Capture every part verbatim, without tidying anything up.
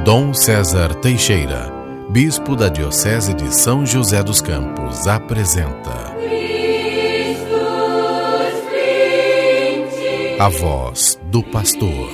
Dom César Teixeira, bispo da Diocese de São José dos Campos, apresenta A Voz do Pastor.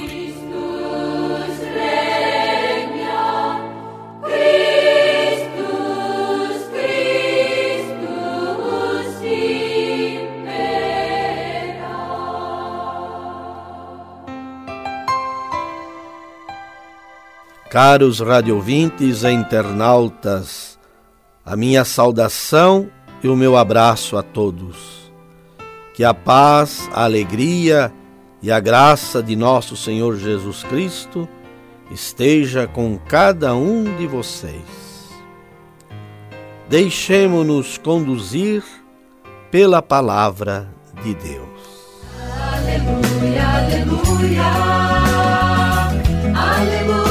Caros radiovintes e internautas, a minha saudação e o meu abraço a todos. Que a paz, a alegria e a graça de nosso Senhor Jesus Cristo esteja com cada um de vocês. Deixemo-nos conduzir pela palavra de Deus. Aleluia, aleluia, aleluia.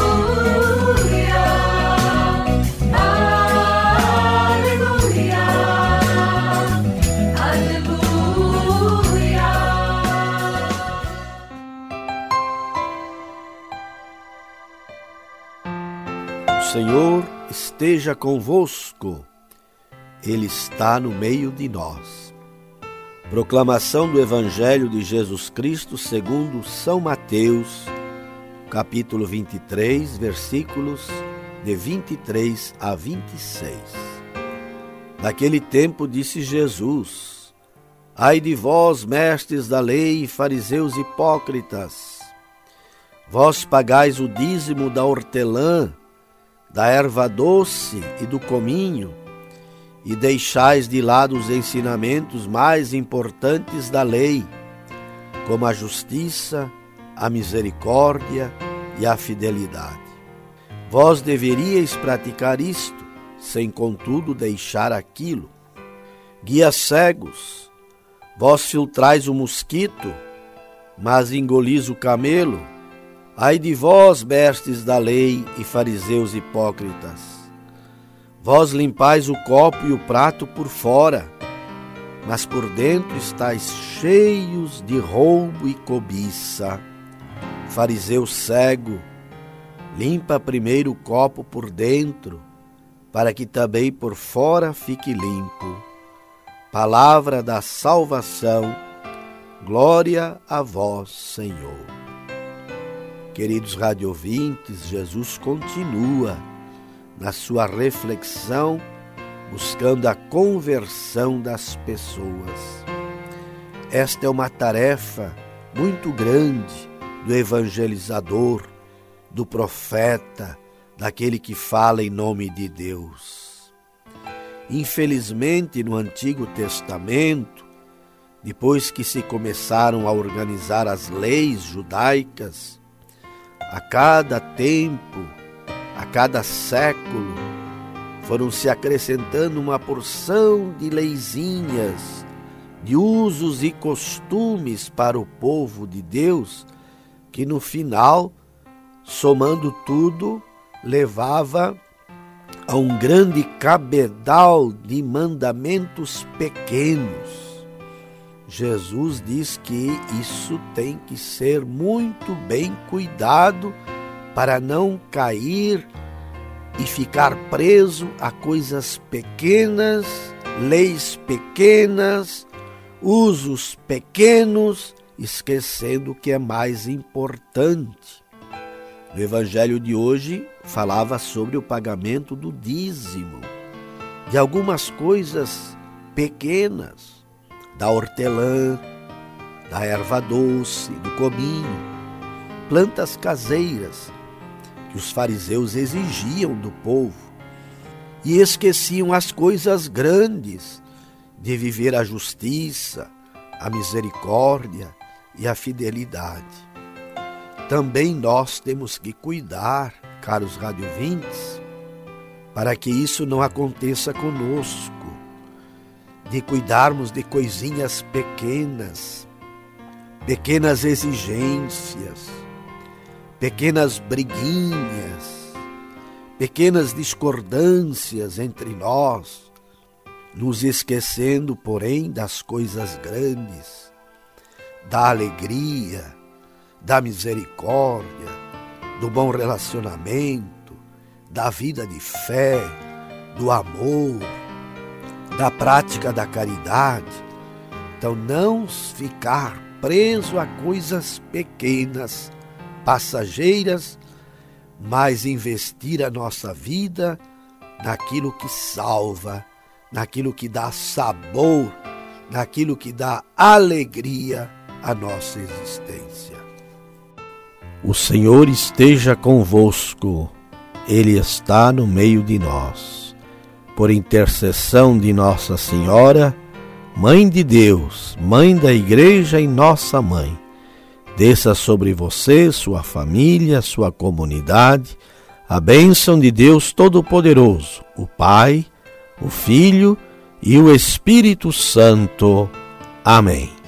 O Senhor esteja convosco, Ele está no meio de nós. Proclamação do Evangelho de Jesus Cristo segundo São Mateus, capítulo vinte e três, versículos de vinte e três a vinte e seis. Naquele tempo disse Jesus: Ai de vós, mestres da lei e fariseus hipócritas! Vós pagais o dízimo da hortelã, da erva doce e do cominho, e deixais de lado os ensinamentos mais importantes da lei, como a justiça, a misericórdia e a fidelidade. Vós deveríeis praticar isto, sem contudo deixar aquilo. Guias cegos, vós filtrais o mosquito, mas engolis o camelo. Ai de vós, mestres da lei e fariseus hipócritas! Vós limpais o copo e o prato por fora, mas por dentro estáis cheios de roubo e cobiça. Fariseu cego, limpa primeiro o copo por dentro, para que também por fora fique limpo. Palavra da salvação, glória a vós, Senhor. Queridos radiovintes, Jesus continua na sua reflexão, buscando a conversão das pessoas. Esta é uma tarefa muito grande do evangelizador, do profeta, daquele que fala em nome de Deus. Infelizmente, no Antigo Testamento, depois que se começaram a organizar as leis judaicas, a cada tempo, a cada século, foram se acrescentando uma porção de leizinhas, de usos e costumes para o povo de Deus, que no final, somando tudo, levava a um grande cabedal de mandamentos pequenos. Jesus diz que isso tem que ser muito bem cuidado para não cair e ficar preso a coisas pequenas, leis pequenas, usos pequenos, esquecendo o que é mais importante. O Evangelho de hoje falava sobre o pagamento do dízimo, de algumas coisas pequenas, da hortelã, da erva doce, do cominho, plantas caseiras que os fariseus exigiam do povo e esqueciam as coisas grandes de viver a justiça, a misericórdia e a fidelidade. Também nós temos que cuidar, caros radiovintes, para que isso não aconteça conosco, de cuidarmos de coisinhas pequenas, pequenas exigências, pequenas briguinhas, pequenas discordâncias entre nós, nos esquecendo, porém, das coisas grandes, da alegria, da misericórdia, do bom relacionamento, da vida de fé, do amor, da prática da caridade. Então, não ficar preso a coisas pequenas, passageiras, mas investir a nossa vida naquilo que salva, naquilo que dá sabor, naquilo que dá alegria à nossa existência. O Senhor esteja convosco, Ele está no meio de nós. Por intercessão de Nossa Senhora, Mãe de Deus, Mãe da Igreja e Nossa Mãe, desça sobre você, sua família, sua comunidade, a bênção de Deus Todo-Poderoso, o Pai, o Filho e o Espírito Santo. Amém.